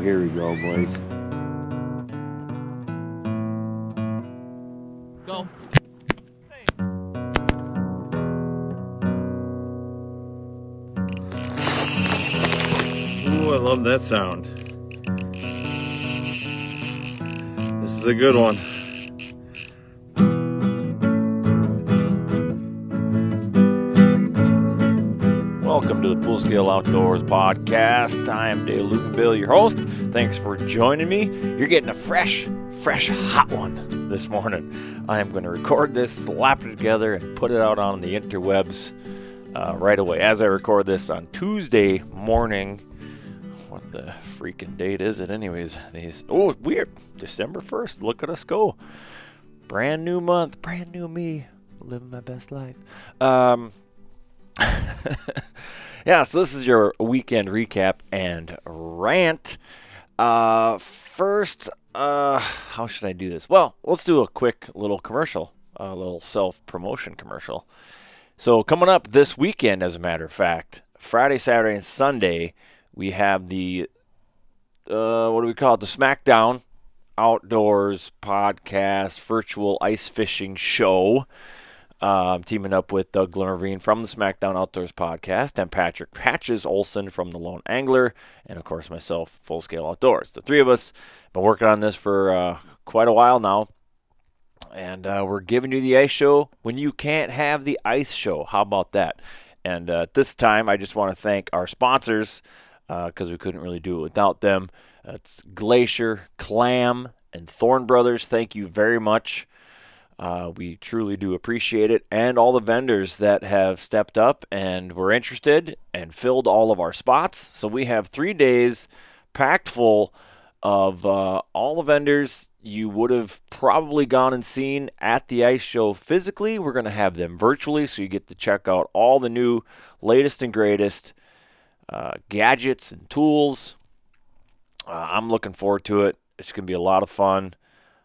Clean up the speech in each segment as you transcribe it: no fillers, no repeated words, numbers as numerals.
here we go, boys. Go. Ooh, I love that sound. This is a good one. Welcome to the Full Scale Outdoors podcast. I am Dale Lutenbill, your host. Thanks for joining me. You're getting a fresh hot one this morning. I am going to record this, slap it together, and put it out on the interwebs right away. As I record this on Tuesday morning. What the freaking date is it anyways? Weird. December 1st. Look at us go. Brand new month. Brand new me. Living my best life. Yeah, so this is your weekend recap and rant. First, how should I do this? Well, let's do a quick little commercial, a little self-promotion commercial. So coming up this weekend, as a matter of fact, Friday, Saturday, and Sunday, we have the, what do we call it? The SmackDown Outdoors Podcast Virtual Ice Fishing Show. Teaming up with Doug Glenravine from the SmackDown Outdoors Podcast and Patrick Patches Olson from the Lone Angler, and of course myself, Full Scale Outdoors. The three of us have been working on this for quite a while now, and we're giving you the ice show when you can't have the ice show. How about that? And at this time, I just want to thank our sponsors because we couldn't really do it without them. It's Glacier, Clam, and Thorn Brothers. Thank you very much. We truly do appreciate it, and all the vendors that have stepped up and were interested and filled all of our spots. So we have 3 days packed full of all the vendors you would have probably gone and seen at the ice show physically. We're going to have them virtually, so you get to check out all the new latest and greatest gadgets and tools. I'm looking forward to it. It's going to be a lot of fun.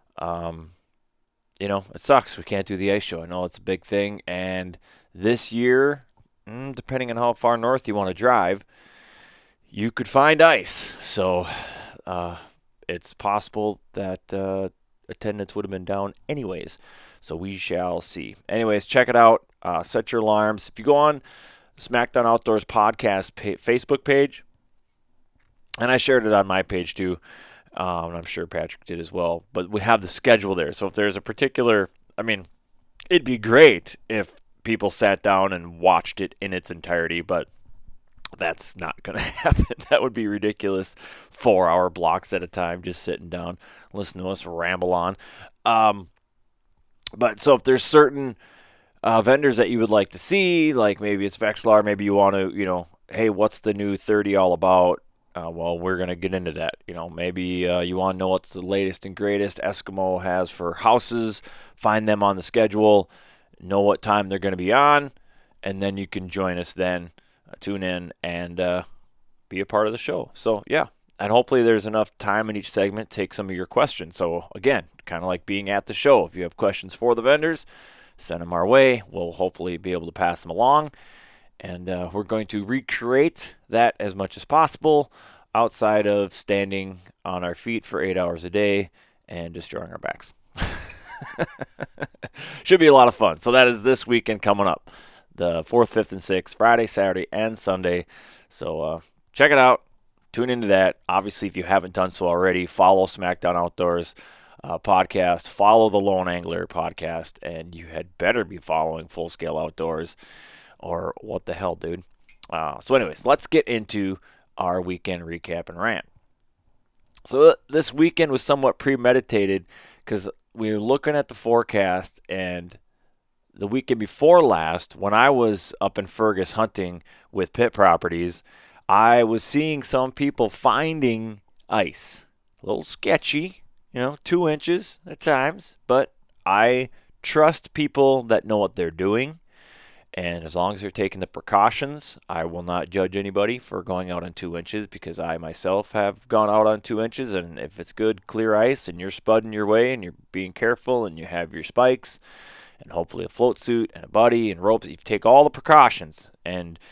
It sucks we can't do the ice show. I know it's a big thing, and this year, depending on how far north you want to drive, you could find ice. So it's possible that attendance would have been down anyways. So we shall see. Anyways, check it out. Set your alarms. If you go on SmackDown Outdoors Podcast Facebook page, and I shared it on my page too, and I'm sure Patrick did as well, but we have the schedule there. So if there's a particular, it'd be great if people sat down and watched it in its entirety, but that's not going to happen. That would be ridiculous. 4-hour blocks at a time, just sitting down, listen to us ramble on. But so if there's certain vendors that you would like to see, like maybe it's Vexilar, maybe you want to, hey, what's the new 30 all about? Well, we're going to get into that. Maybe you want to know what the latest and greatest Eskimo has for houses. Find them on the schedule. Know what time they're going to be on. And then you can join us then. Tune in and be a part of the show. So, yeah. And hopefully there's enough time in each segment to take some of your questions. So, again, kind of like being at the show. If you have questions for the vendors, send them our way. We'll hopefully be able to pass them along. And we're going to recreate that as much as possible outside of standing on our feet for 8 hours a day and destroying our backs. Should be a lot of fun. So that is this weekend coming up. The 4th, 5th, and 6th, Friday, Saturday, and Sunday. So check it out. Tune into that. Obviously, if you haven't done so already, follow SmackDown Outdoors podcast. Follow the Lone Angler podcast. And you had better be following Full Scale Outdoors. Or what the hell, dude? So anyways, let's get into our weekend recap and rant. So this weekend was somewhat premeditated because we were looking at the forecast, and the weekend before last, when I was up in Fergus hunting with Pit Properties, I was seeing some people finding ice. A little sketchy, 2 inches at times, but I trust people that know what they're doing. And as long as they're taking the precautions, I will not judge anybody for going out on 2 inches, because I myself have gone out on 2 inches. And if it's good, clear ice and you're spudding your way and you're being careful and you have your spikes and hopefully a float suit and a buddy and ropes, you take all the precautions and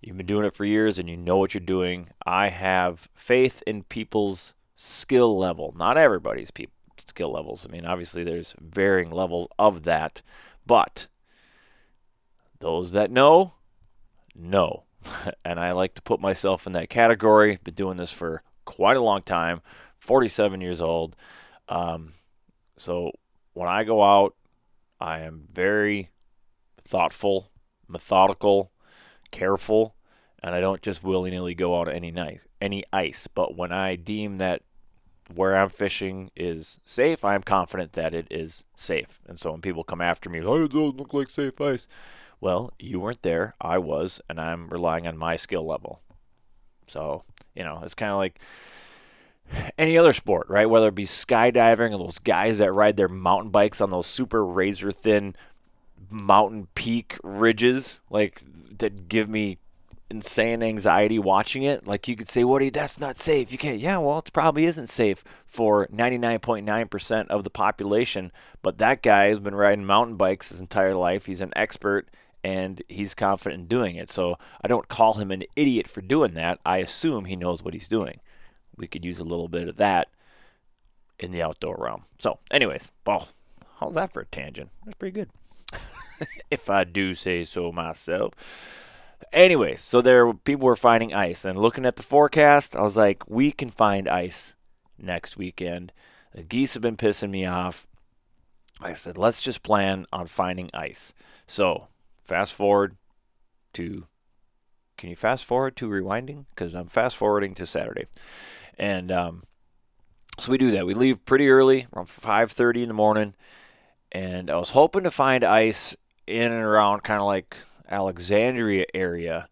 You've been doing it for years and you know what you're doing. I have faith in people's skill level. Not everybody's skill levels. I mean, obviously there's varying levels of that, but those that know. And I like to put myself in that category. Been doing this for quite a long time, 47 years old. So when I go out, I am very thoughtful, methodical, careful, and I don't just willy-nilly go out any ice. But when I deem that where I'm fishing is safe, I'm confident that it is safe. And so when people come after me, oh, it doesn't look like safe ice. Well, you weren't there. I was, and I'm relying on my skill level. So, it's kind of like any other sport, right? Whether it be skydiving or those guys that ride their mountain bikes on those super razor-thin mountain peak ridges, like, that give me insane anxiety watching it. Like, you could say, Woody, that's not safe. You can't. Yeah, well, it probably isn't safe for 99.9% of the population, but that guy has been riding mountain bikes his entire life. He's an expert, and he's confident in doing it. So I don't call him an idiot for doing that. I assume he knows what he's doing. We could use a little bit of that in the outdoor realm. So anyways, well, how's that for a tangent? That's pretty good. If I do say so myself. Anyways, so people were finding ice. And looking at the forecast, I was like, we can find ice next weekend. The geese have been pissing me off. I said, let's just plan on finding ice. So fast forward to, can you fast forward to rewinding? Because I'm fast forwarding to Saturday. And so we do that. We leave pretty early, around 5:30 in the morning. And I was hoping to find ice in and around kind of like Alexandria area,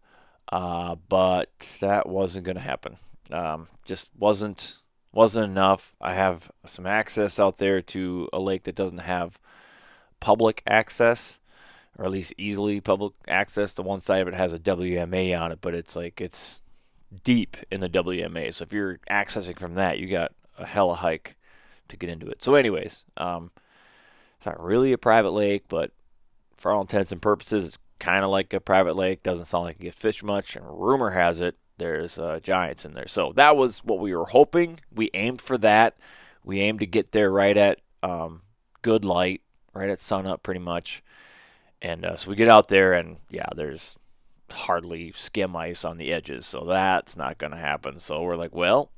but that wasn't going to happen. Just wasn't enough. I have some access out there to a lake that doesn't have public access, or at least easily public access. The one side of it has a WMA on it, but it's deep in the WMA. So if you're accessing from that, you got a hella hike to get into it. So anyways, it's not really a private lake, but for all intents and purposes, it's kind of like a private lake. Doesn't sound like it gets fished much, and rumor has it there's giants in there. So that was what we were hoping. We aimed for that. We aimed to get there right at good light, right at sunup pretty much. And so we get out there, and yeah, there's hardly skim ice on the edges, so that's not going to happen. So we're like, well,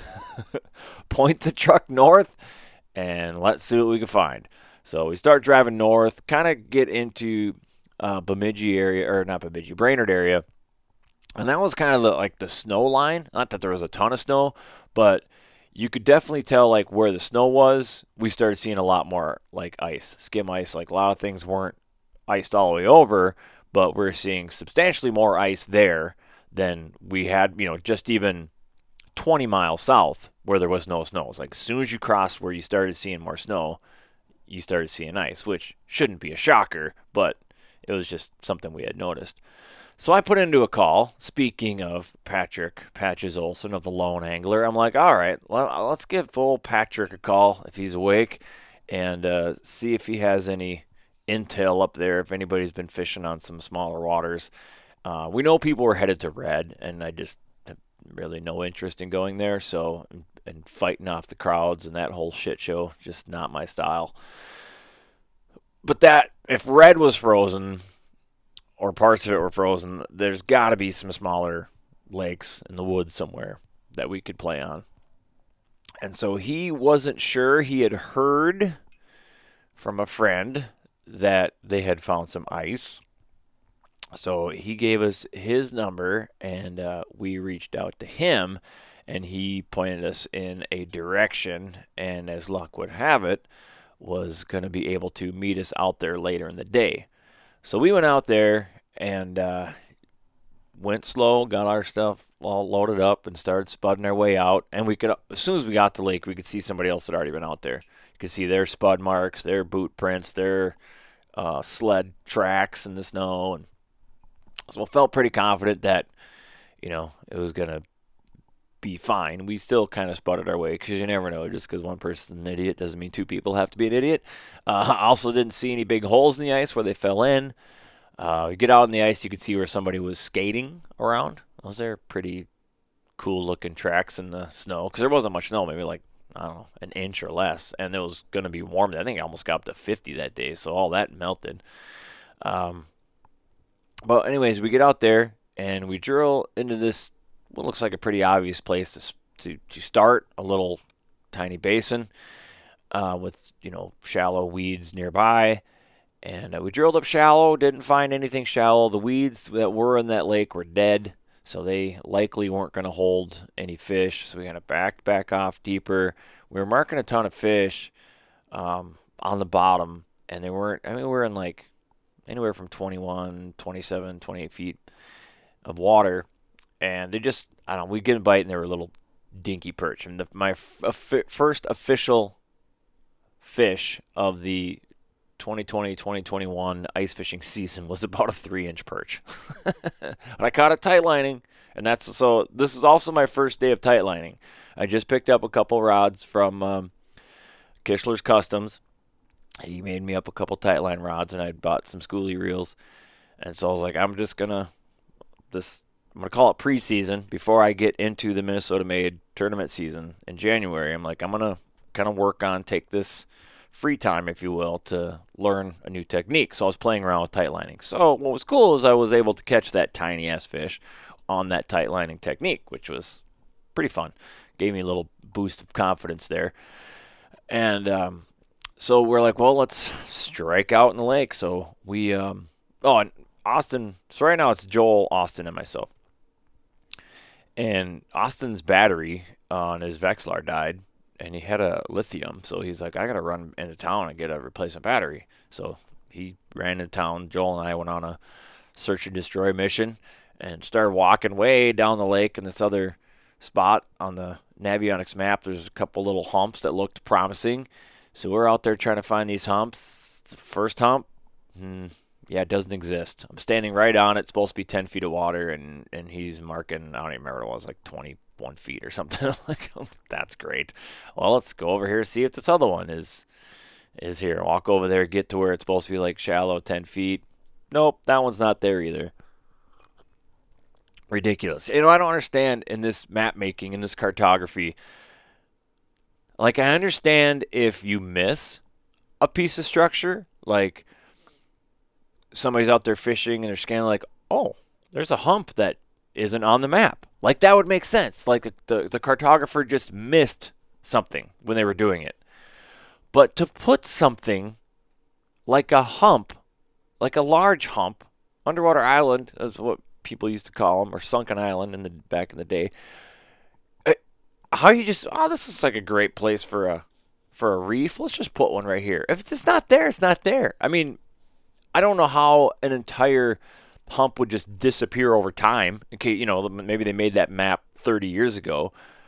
point the truck north, and let's see what we can find. So we start driving north, kind of get into Bemidji area, or not Bemidji, Brainerd area, and that was kind of like the snow line. Not that there was a ton of snow, but you could definitely tell like where the snow was. We started seeing a lot more like ice, skim ice. Like a lot of things weren't iced all the way over, but we're seeing substantially more ice there than we had, just even 20 miles south where there was no snow. It's like as soon as you crossed where you started seeing more snow, you started seeing ice, which shouldn't be a shocker, but it was just something we had noticed. So I put into a call, speaking of Patrick Patches Olson of the Lone Angler. I'm like, all right, let's give old Patrick a call if he's awake and see if he has any intel up there, if anybody's been fishing on some smaller waters. We know people were headed to Red, and I just have really no interest in going there, so and fighting off the crowds and that whole shit show, just not my style. But that, if Red was frozen, or parts of it were frozen, there's got to be some smaller lakes in the woods somewhere that we could play on. And so he wasn't sure. He had heard from a friend that they had found some ice. So he gave us his number, and we reached out to him, and he pointed us in a direction, and as luck would have it, was going to be able to meet us out there later in the day. So we went out there and went slow, got our stuff all loaded up, and started spudding our way out. And we could, as soon as we got to the lake, we could see somebody else had already been out there. You could see their spud marks, their boot prints, their sled tracks in the snow. And so I felt pretty confident that, it was going to be fine. We still kind of spudded our way because you never know. Just because one person's an idiot doesn't mean two people have to be an idiot. I also didn't see any big holes in the ice where they fell in. You get out on the ice, you could see where somebody was skating around. Those are pretty cool looking tracks in the snow because there wasn't much snow, maybe like, I don't know, an inch or less, and it was going to be warm. I think it almost got up to 50 that day, so all that melted. But anyways, we get out there and we drill into this what looks like a pretty obvious place to start, a little tiny basin with shallow weeds nearby. And we drilled up shallow, didn't find anything shallow. The weeds that were in that lake were dead, so they likely weren't going to hold any fish. So we kind of backed back off deeper. We were marking a ton of fish on the bottom, and they weren't, I mean, we were in like anywhere from 21, 27, 28 feet of water. And they just, I don't know, we'd get a bite, and they were little dinky perch. And my first official fish of the 2020-2021 ice fishing season was about a 3-inch perch. And I caught it tight lining, and so this is also my first day of tight lining. I just picked up a couple rods from Kishler's Customs. He made me up a couple tight line rods, and I bought some schoolie reels. And so I was like, I'm going to call it preseason before I get into the Minnesota Made tournament season in January. I'm like, I'm going to kind of take this free time, if you will, to learn a new technique. So I was playing around with tight lining. So what was cool is I was able to catch that tiny ass fish on that tight lining technique, which was pretty fun. Gave me a little boost of confidence there. And so we're like, well, let's strike out in the lake. So we, and Austin, so right now it's Joel, Austin, and myself. And Austin's battery on his Vexilar died, and he had a lithium, so he's like, I got to run into town and get a replacement battery. So he ran into town. Joel and I went on a search and destroy mission and started walking way down the lake in this other spot on the Navionics map. There's a couple little humps that looked promising. So we're out there trying to find these humps. First hump, it doesn't exist. I'm standing right on it. It's supposed to be 10 feet of water, and he's marking, I don't even remember what it was, like 21 feet or something. I'm like, oh, that's great. Well, let's go over here, see if this other one is here. Walk over there, get to where it's supposed to be like shallow, 10 feet. Nope, that one's not there either. Ridiculous. I don't understand in this map making, in this cartography. Like, I understand if you miss a piece of structure, like somebody's out there fishing and they're scanning, like, oh, there's a hump that isn't on the map. Like, that would make sense. Like, the cartographer just missed something when they were doing it. But to put something like a hump, like a large hump, underwater island, is what people used to call them, or sunken island back in the day. How you just, this is like a great place for a reef. Let's just put one right here. If it's just not there, it's not there. I mean, I don't know how an entire hump would just disappear over time. Okay, maybe they made that map 30 years ago.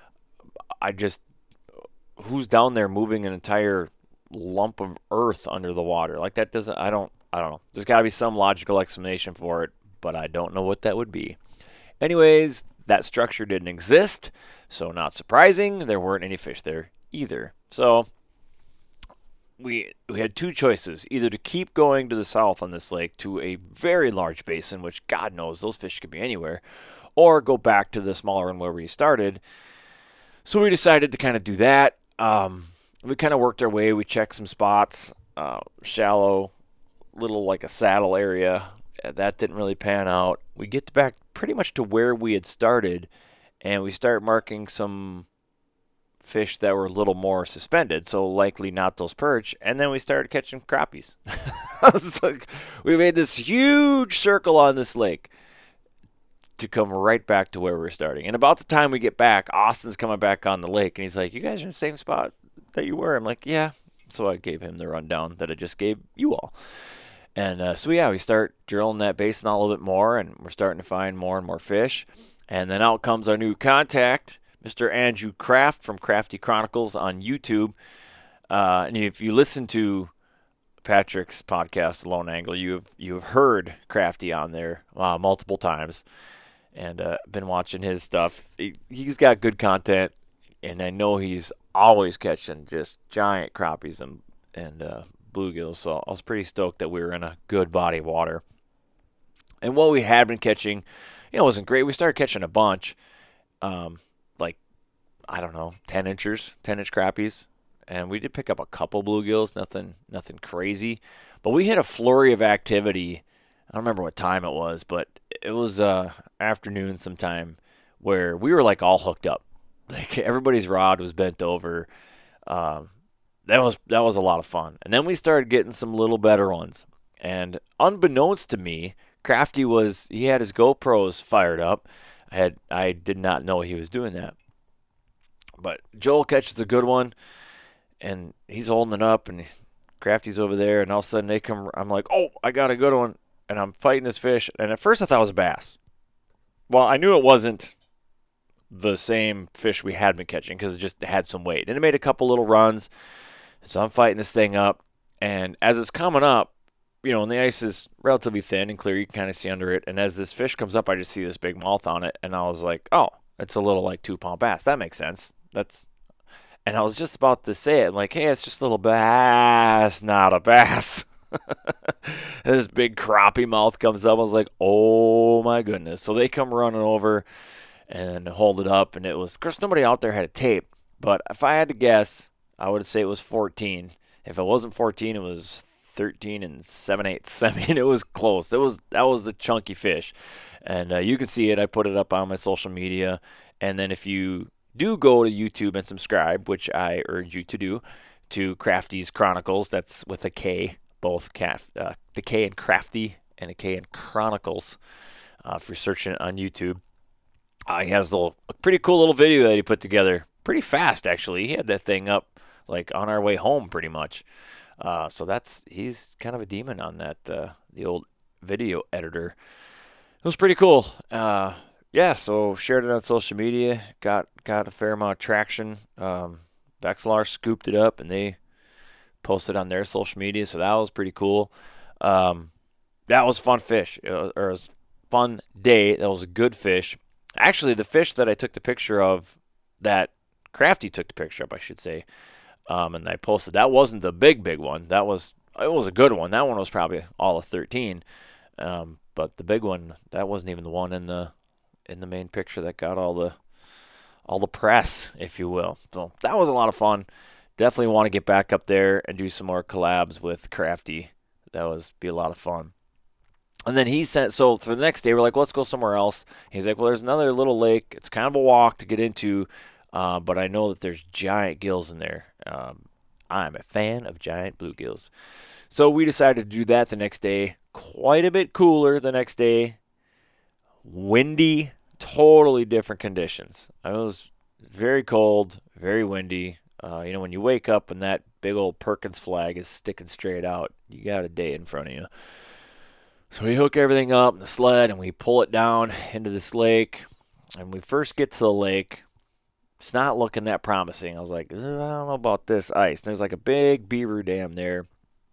Who's down there moving an entire lump of earth under the water? Like, that doesn't, I don't know. There's got to be some logical explanation for it, but I don't know what that would be. Anyways, that structure didn't exist, so not surprising, there weren't any fish there either. So we had two choices, either to keep going to the south on this lake to a very large basin, which God knows those fish could be anywhere, or go back to the smaller one where we started. So we decided to kind of do that. We kind of worked our way. We checked some spots, shallow, little like a saddle area. That didn't really pan out. We get back pretty much to where we had started, and we start marking some fish that were a little more suspended, so likely not those perch, and then we started catching crappies. We made this huge circle on this lake to come right back to where we were starting. And about the time we get back, Austin's coming back on the lake, and he's like, you guys are in the same spot that you were? I'm like, yeah. So I gave him the rundown that I just gave you all. And we start drilling that basin a little bit more, and we're starting to find more and more fish. And then out comes our new contact, Mr. Andrew Kraft from Crafty Chronicles on YouTube. And if you listen to Patrick's podcast, Lone Angler, you have heard Crafty on there multiple times, and been watching his stuff. He's got good content, and I know he's always catching just giant crappies and bluegills, so I was pretty stoked that we were in a good body of water. And what we had been catching, wasn't great. We started catching a bunch, like, I don't know, 10 inch crappies. And we did pick up a couple bluegills, nothing crazy. But we hit a flurry of activity. I don't remember what time it was, but it was afternoon sometime where we were like all hooked up. Like everybody's rod was bent over. That was a lot of fun. And then we started getting some little better ones. And unbeknownst to me, Crafty he had his GoPros fired up. I did not know he was doing that. But Joel catches a good one, and he's holding it up, and Crafty's over there, and all of a sudden they come. I'm like, oh, I got a good one, and I'm fighting this fish. And at first I thought it was a bass. Well, I knew it wasn't the same fish we had been catching because it just had some weight. And it made a couple little runs. So I'm fighting this thing up, and as it's coming up, and the ice is relatively thin and clear, you can kind of see under it. And as this fish comes up, I just see this big mouth on it, and I was like, oh, it's a little like 2-pound bass. That makes sense. And I was just about to say it, like, hey, it's just a little bass, not a bass. And this big crappie mouth comes up. I was like, oh my goodness. So they come running over and hold it up, and it was, of course, nobody out there had a tape, but if I had to guess, I would say it was 14. If it wasn't 14, it was 13 and 7/8. I mean, it was close. That was a chunky fish, and you can see it. I put it up on my social media, and then if you do go to YouTube and subscribe, which I urge you to do, to Crafty's Chronicles. That's with a K, both the K in Crafty and a K in Chronicles. If you're searching it on YouTube, he has a pretty cool little video that he put together. Pretty fast, actually. He had that thing up like on our way home, pretty much. So he's kind of a demon on that, the old video editor. It was pretty cool. So shared it on social media, got a fair amount of traction. Vexilar scooped it up, and they posted on their social media, so that was pretty cool. That was a fun fish, or a fun day. That was a good fish. Actually, the fish that I took the picture of, that Crafty took the picture of, I should say, and I posted, that wasn't the big one. It was a good one. That one was probably all of 13. But the big one, that wasn't even the one in the main picture that got all the press, if you will. So that was a lot of fun. Definitely want to get back up there and do some more collabs with Crafty. That was be a lot of fun. And then so for the next day, we're like, let's go somewhere else. He's like, well, there's another little lake. It's kind of a walk to get into, but I know that there's giant gills in there. I'm a fan of giant bluegills. So we decided to do that the next day. Quite a bit cooler the next day. Windy, totally different conditions. It was very cold, very windy. When you wake up and that big old Perkins flag is sticking straight out, you got a day in front of you. So we hook everything up in the sled, and we pull it down into this lake. And we first get to the lake. It's not looking that promising. I was like, I don't know about this ice. And there's like a big beaver dam there.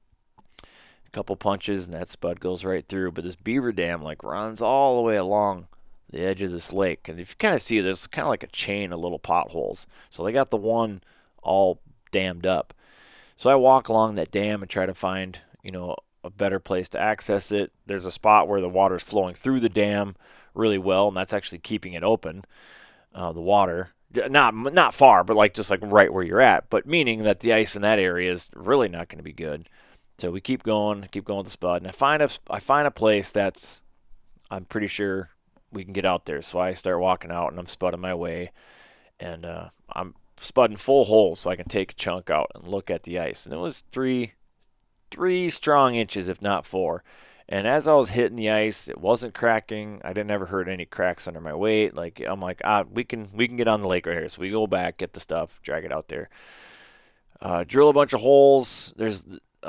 A couple punches, and that spud goes right through. But this beaver dam runs all the way along the edge of this lake. And if you kind of see, there's kind of like a chain of little potholes. So they got the one all dammed up. So I walk along that dam and try to find, a better place to access it. There's a spot where the water's flowing through the dam really well, and that's actually keeping it open, the water. Not far, but just right where you're at, but meaning that the ice in that area is really not going to be good. So we keep going with the spud, and I find a place that's, I'm pretty sure we can get out there. So I start walking out, and I'm spudding my way, and I'm spudding full holes so I can take a chunk out and look at the ice. And it was three strong inches, if not 4. And as I was hitting the ice, it wasn't cracking. I didn't ever heard any cracks under my weight. I'm like, we can get on the lake right here. So we go back, get the stuff, drag it out there. Drill a bunch of holes. There's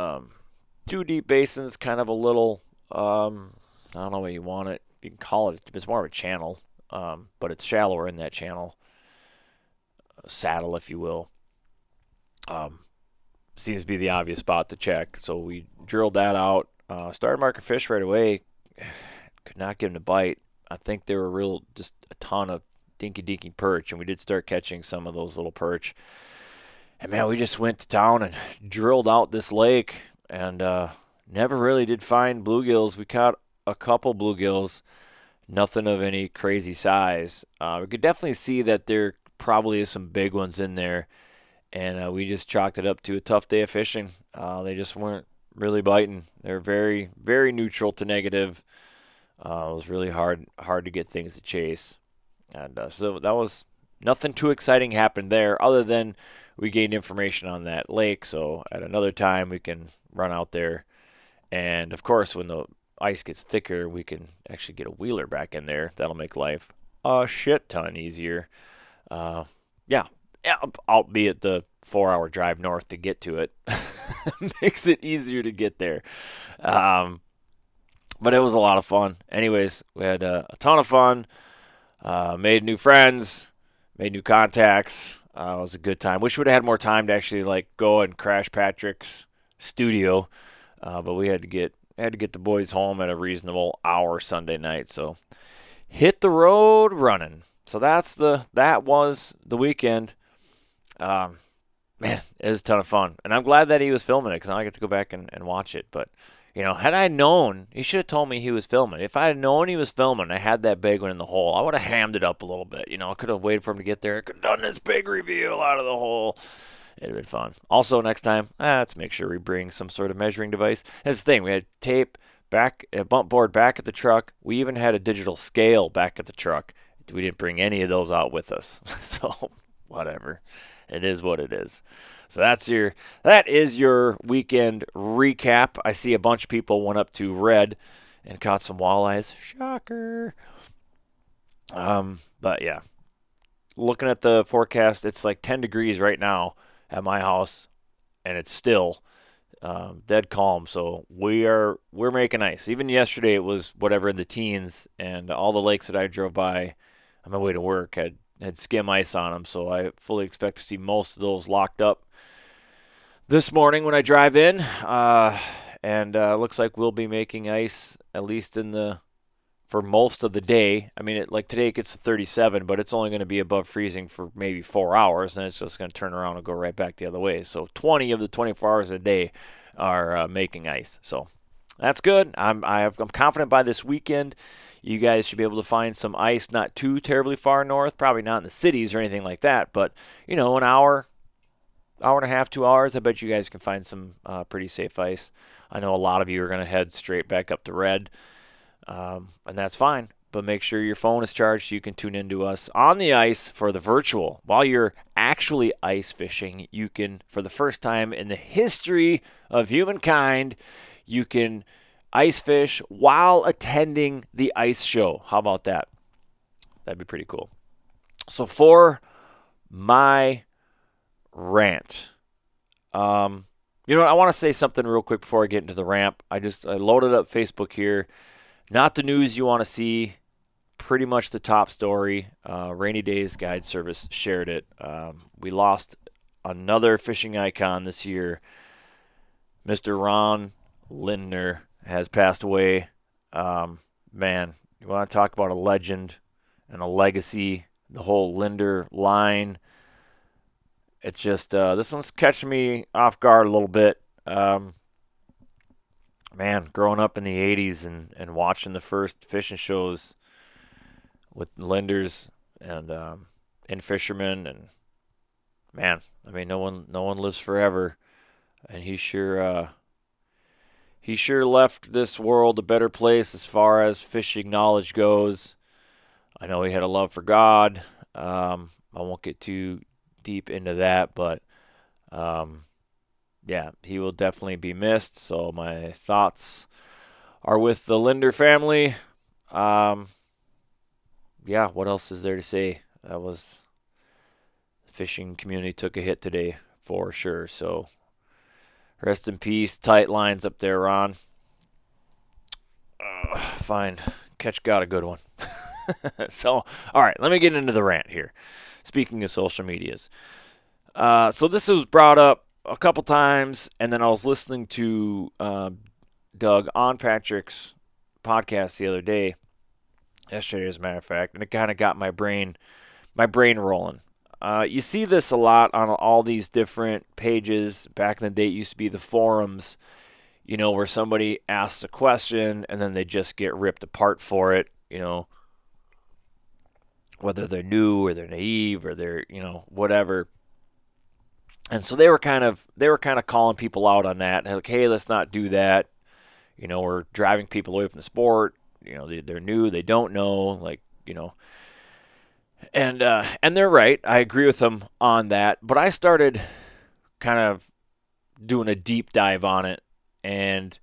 2 deep basins, kind of a little, I don't know what you want it. You can call it, it's more of a channel, but it's shallower in that channel. A saddle, if you will. Seems to be the obvious spot to check. So we drilled that out. Started marking fish right away. Could not get them to bite. I think they were just a ton of dinky perch, and we did start catching some of those little perch. And man, we just went to town and drilled out this lake, and never really did find bluegills. We caught a couple bluegills, nothing of any crazy size. We could definitely see that there probably is some big ones in there, and we just chalked it up to a tough day of fishing. They just weren't really biting. They're very, very neutral to negative. It was really hard to get things to chase, and so that was nothing too exciting happened there, other than we gained information on that lake. So at another time we can run out there, and of course when the ice gets thicker, we can actually get a wheeler back in there. That'll make life a shit ton easier. Yeah, albeit the 4-hour drive north to get to it makes it easier to get there. But it was a lot of fun. Anyways, we had a ton of fun, made new friends, made new contacts. It was a good time. Wish we would have had more time to actually like go and crash Patrick's studio, but we had to get the boys home at a reasonable hour Sunday night. So hit the road running. So that was the weekend. Man, it was a ton of fun, and I'm glad that he was filming it because now I get to go back and watch it. But had I known, he should have told me he was filming. If I had known he was filming, I had that big one in the hole, I would have hammed it up a little bit. I could have waited for him to get there. I could have done this big reveal out of the hole. It would have been fun. Also, next time, let's make sure we bring some sort of measuring device. That's the thing. We had tape back, a bump board back at the truck. We even had a digital scale back at the truck. We didn't bring any of those out with us. So, whatever. It is what it is. So that is your weekend recap. I see a bunch of people went up to Red and caught some walleyes. Shocker. But yeah, looking at the forecast, it's like 10 degrees right now at my house, and it's still dead calm. So we're making ice. Even yesterday it was whatever in the teens, and all the lakes that I drove by on my way to work had skim ice on them. So I fully expect to see most of those locked up this morning when I drive in. And looks like we'll be making ice at least for most of the day. I mean, like today it gets to 37, but it's only going to be above freezing for maybe 4 hours, and it's just going to turn around and go right back the other way. So 20 of the 24 hours a day are making ice. So that's good. I'm confident by this weekend you guys should be able to find some ice not too terribly far north, probably not in the cities or anything like that, but an hour and a half, 2 hours, I bet you guys can find some pretty safe ice. I know a lot of you are going to head straight back up to Red, and that's fine. But make sure your phone is charged so you can tune into us on the ice for the virtual. While you're actually ice fishing, you can, for the first time in the history of humankind, you can ice fish while attending the ice show. How about that? That'd be pretty cool. So for my rant, I want to say something real quick before I get into the ramp. I loaded up Facebook here. Not the news you want to see. Pretty much the top story. Rainy Days Guide Service shared it. We lost another fishing icon this year. Mr. Ron Lindner has passed away. Man, you want to talk about a legend and a legacy, the whole Linder line. It's just, this one's catching me off guard a little bit. Man, growing up in the 80s and watching the first fishing shows with Linders and fishermen, and man, I mean, no one lives forever, and he sure left this world a better place as far as fishing knowledge goes. I know he had a love for God. I won't get too deep into that, but yeah, he will definitely be missed. So my thoughts are with the Linder family. Yeah, what else is there to say? The fishing community took a hit today for sure. So rest in peace. Tight lines up there, Ron. Fine. Catch got a good one. So, all right, let me get into the rant here. Speaking of social medias. So this was brought up a couple times, and then I was listening to Doug on Patrick's podcast the other day, yesterday as a matter of fact, and it kind of got my brain rolling. You see this a lot on all these different pages. Back in the day, it used to be the forums. where somebody asks a question and then they just get ripped apart for it, whether they're new or they're naive or they're, whatever. And so they were kind of calling people out on that. Like, hey, let's not do that. We're driving people away from the sport. They're new, they don't know, like, and they're right. I agree with them on that. But I started kind of doing a deep dive on it, and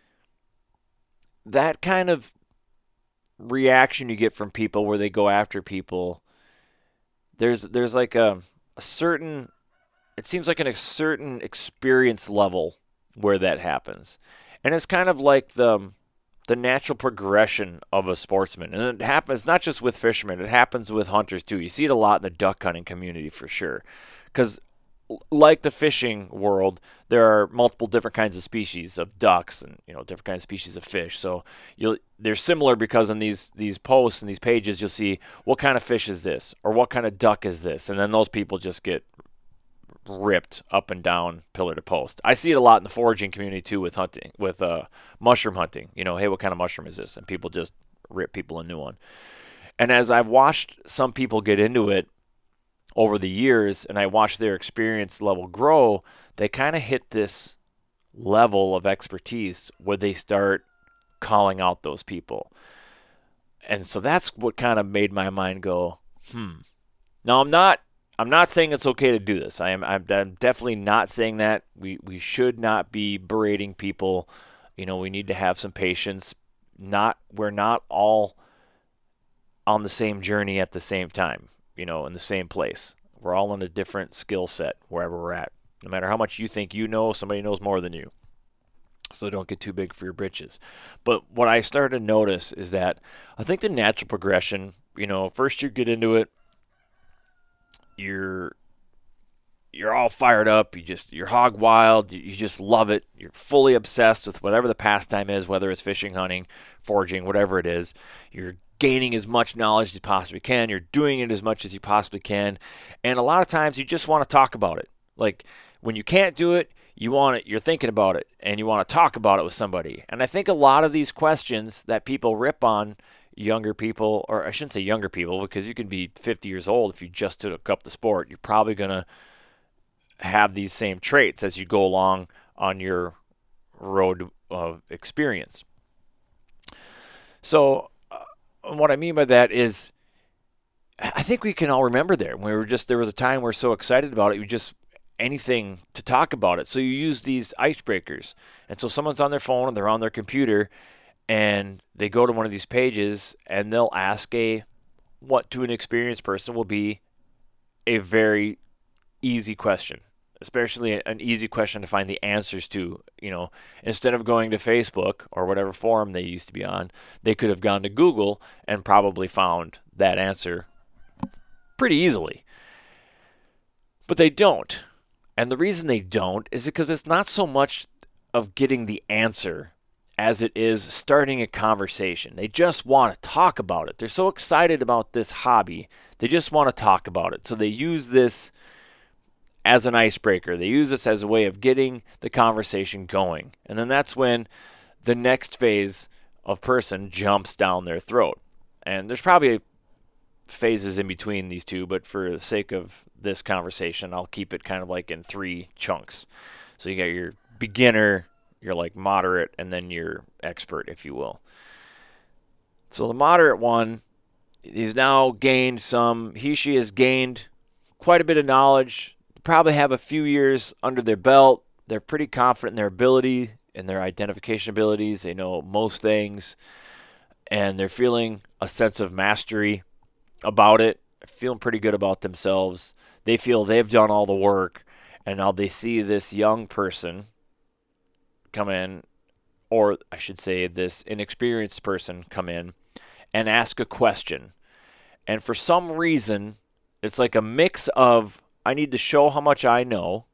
that kind of reaction you get from people where they go after people, there's like a certain, it seems like a certain experience level where that happens. And it's kind of like the natural progression of a sportsman. And it happens not just with fishermen, it happens with hunters too. You see it a lot in the duck hunting community for sure. Because like the fishing world, there are multiple different kinds of species of ducks and different kinds of species of fish. So they're similar because in these posts and these pages you'll see what kind of fish is this or what kind of duck is this, and then those people just get ripped up and down pillar to post. I see it a lot in the foraging community too with hunting, with mushroom hunting. Hey, what kind of mushroom is this? And people just rip people a new one. And as I've watched some people get into it over the years and I watch their experience level grow, they kind of hit this level of expertise where they start calling out those people. And so that's what kind of made my mind go, Now I'm not saying it's okay to do this. I'm definitely not saying that. We should not be berating people. We need to have some patience. We're not all on the same journey at the same time, in the same place. We're all in a different skill set wherever we're at. No matter how much you think you know, somebody knows more than you. So don't get too big for your britches. But what I started to notice is that I think the natural progression, first you get into it, you're all fired up, you're hog wild, you just love it, you're fully obsessed with whatever the pastime is, whether it's fishing, hunting, foraging, whatever it is. You're gaining as much knowledge as you possibly can, you're doing it as much as you possibly can, and a lot of times you just want to talk about it. Like when you can't do it, you're thinking about it and you want to talk about it with somebody. And I think a lot of these questions that people rip on younger people, or I shouldn't say younger people, because you can be 50 years old if you just took up the sport. You're probably going to have these same traits as you go along on your road of experience. So what I mean by that is I think we can all remember there was a time we're so excited about it, you just anything to talk about it. So you use these icebreakers. And so someone's on their phone and they're on their computer and they go to one of these pages and they'll ask what to an experienced person will be a very easy question, especially an easy question to find the answers to. Instead of going to Facebook or whatever forum they used to be on, they could have gone to Google and probably found that answer pretty easily. But they don't. And the reason they don't is because it's not so much of getting the answer as it is starting a conversation. They just want to talk about it. They're so excited about this hobby. They just want to talk about it. So they use this as an icebreaker. They use this as a way of getting the conversation going. And then that's when the next phase of person jumps down their throat. And there's probably phases in between these two, but for the sake of this conversation, I'll keep it kind of like in 3 chunks. So you got your beginner, your like moderate, and then your expert, if you will. So the moderate one, she has gained quite a bit of knowledge, probably have a few years under their belt. They're pretty confident in their ability and their identification abilities. They know most things, and they're feeling a sense of mastery about it, feeling pretty good about themselves. They feel they've done all the work, and now they see this young person come in, or I should say this inexperienced person come in and ask a question. And for some reason, it's like a mix of I need to show how much I know,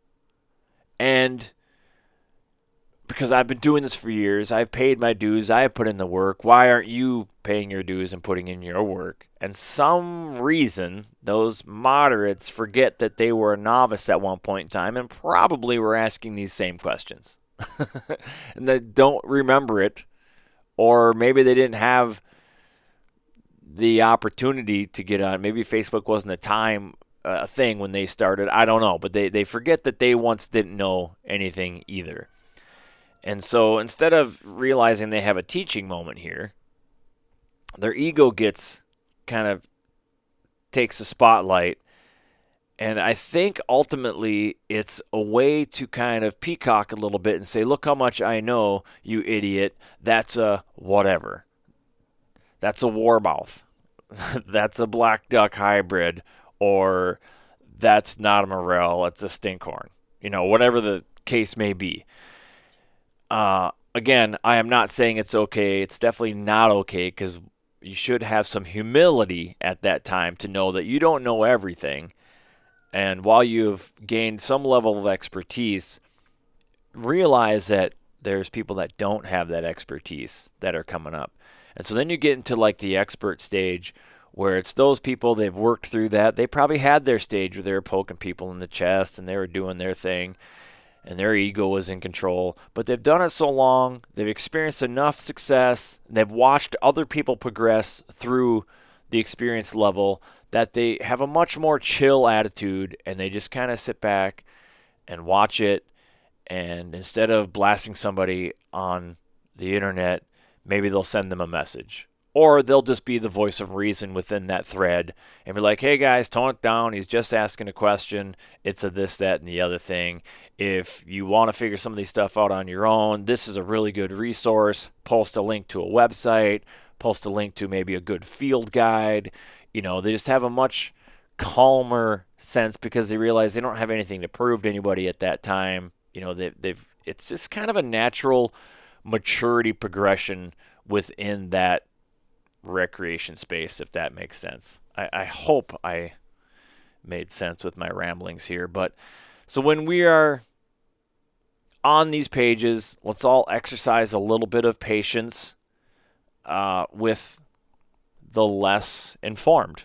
and because I've been doing this for years, I've paid my dues, I have put in the work. Why aren't you paying your dues and putting in your work? And some reason, those moderates forget that they were a novice at one point in time and probably were asking these same questions. and they don't remember it, or maybe they didn't have the opportunity to get on. Maybe Facebook wasn't a thing when they started. I don't know, but they forget that they once didn't know anything either. And so instead of realizing they have a teaching moment here, their ego takes the spotlight. And I think ultimately it's a way to kind of peacock a little bit and say, look how much I know, you idiot. That's a whatever. That's a warmouth. That's a black duck hybrid. Or that's not a morel. It's a stinkhorn. Whatever the case may be. Again, I am not saying it's okay. It's definitely not okay, because you should have some humility at that time to know that you don't know everything. And while you've gained some level of expertise, realize that there's people that don't have that expertise that are coming up. And so then you get into like the expert stage, where it's those people, they've worked through that. They probably had their stage where they were poking people in the chest and they were doing their thing and their ego was in control. But they've done it so long, they've experienced enough success, they've watched other people progress through the experience level, that they have a much more chill attitude, and they just kind of sit back and watch it. And instead of blasting somebody on the internet, maybe they'll send them a message. Or they'll just be the voice of reason within that thread and be like, hey guys, tone it down. He's just asking a question. It's a this, that, and the other thing. If you want to figure some of these stuff out on your own, this is a really good resource. Post a link to a website. Post a link to maybe a good field guide. They just have a much calmer sense because they realize they don't have anything to prove to anybody at that time. It's just kind of a natural maturity progression within that recreation space, if that makes sense. I hope I made sense with my ramblings here. But so when we are on these pages, let's all exercise a little bit of patience with the less informed.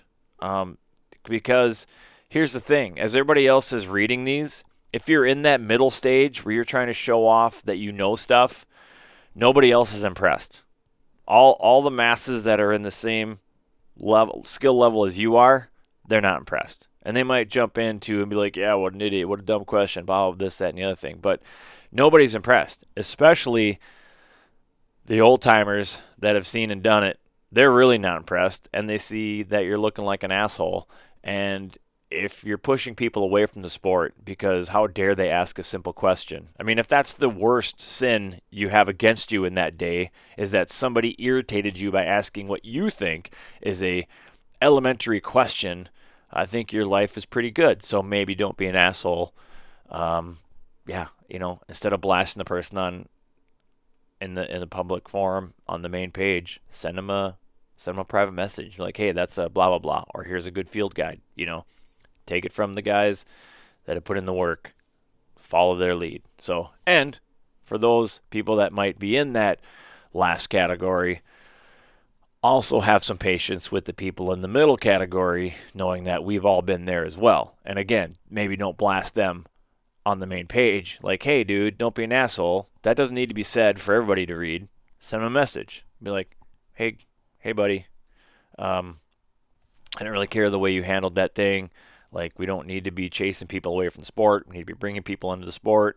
Because here's the thing, as everybody else is reading these, if you're in that middle stage where you're trying to show off that you know stuff, nobody else is impressed. All the masses that are in the same skill level as you are, they're not impressed. And they might jump into and be like, yeah, what an idiot, what a dumb question, blah, blah, this, that, and the other thing. But nobody's impressed, especially the old timers that have seen and done it. They're really not impressed, and they see that you're looking like an asshole. And if you're pushing people away from the sport because how dare they ask a simple question? I mean, if that's the worst sin you have against you in that day, is that somebody irritated you by asking what you think is a elementary question, I think your life is pretty good. So maybe don't be an asshole. Instead of blasting the person in the public forum on the main page, send them a private message like, hey, that's a blah blah blah, or here's a good field guide. Take it from the guys that have put in the work, follow their lead. So, and for those people that might be in that last category, also have some patience with the people in the middle category, knowing that we've all been there as well. And again, maybe don't blast them on the main page like, hey dude, don't be an asshole. That doesn't need to be said for everybody to read. Send them a message. Be like, hey buddy, I didn't really care the way you handled that thing. Like, we don't need to be chasing people away from the sport. We need to be bringing people into the sport.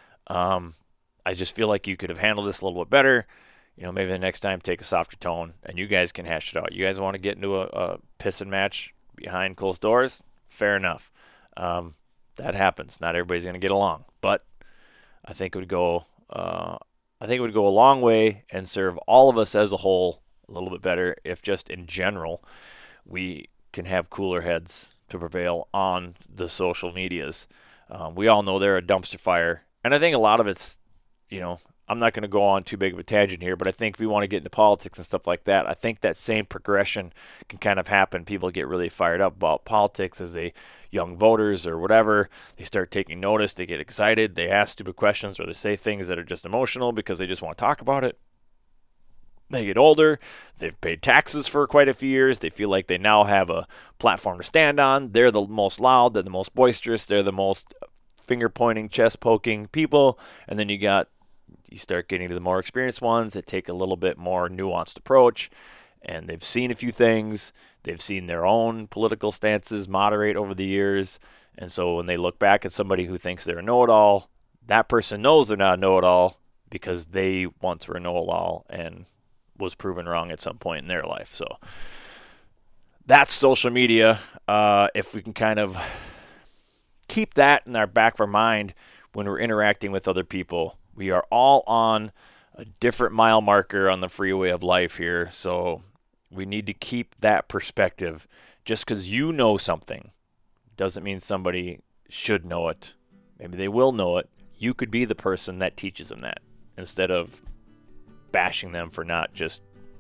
I just feel like you could have handled this a little bit better. Maybe the next time take a softer tone, and you guys can hash it out. You guys want to get into a pissing match behind closed doors? Fair enough. That happens. Not everybody's going to get along, but I think it would go. I think it would go a long way and serve all of us as a whole a little bit better if just in general we can have cooler heads to prevail on the social medias. We all know they're a dumpster fire, and I think a lot of it's, I'm not going to go on too big of a tangent here, but I think if we want to get into politics and stuff like that, I think that same progression can kind of happen. People get really fired up about politics as they young voters or whatever. They start taking notice. They get excited. They ask stupid questions, or they say things that are just emotional because they just want to talk about it. They get older. They've paid taxes for quite a few years. They feel like they now have a platform to stand on. They're the most loud. They're the most boisterous. They're the most finger-pointing, chest-poking people. And then you got you start getting to the more experienced ones that take a little bit more nuanced approach, and they've seen a few things. They've seen their own political stances moderate over the years, and so when they look back at somebody who thinks they're a know-it-all, that person knows they're not a know-it-all because they once were a know-it-all and was proven wrong at some point in their life. So that's social media. If we can kind of keep that in our back of our mind when we're interacting with other people. We are all on a different mile marker on the freeway of life here, so we need to keep that perspective. Just because you know something doesn't mean somebody should know it. Maybe they will know it. You could be the person that teaches them that instead of bashing them for not just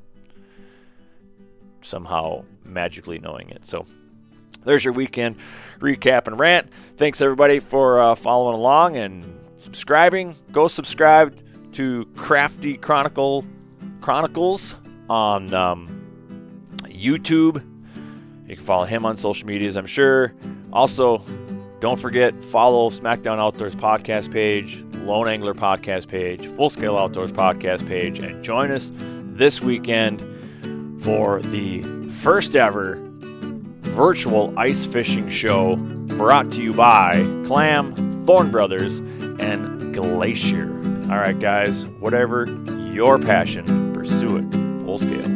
somehow magically knowing it. So there's your weekend recap and rant. Thanks, everybody, for following along and subscribing. Go subscribe to Crafty Chronicles on YouTube. You can follow him on social medias, I'm sure. Also, don't forget, follow SmackDown Outdoors podcast page, Lone Angler podcast page, Full Scale Outdoors podcast page, and join us this weekend for the first ever virtual ice fishing show brought to you by Clam, Thorn Brothers, and Glacier. All right, guys, whatever your passion, pursue it full scale.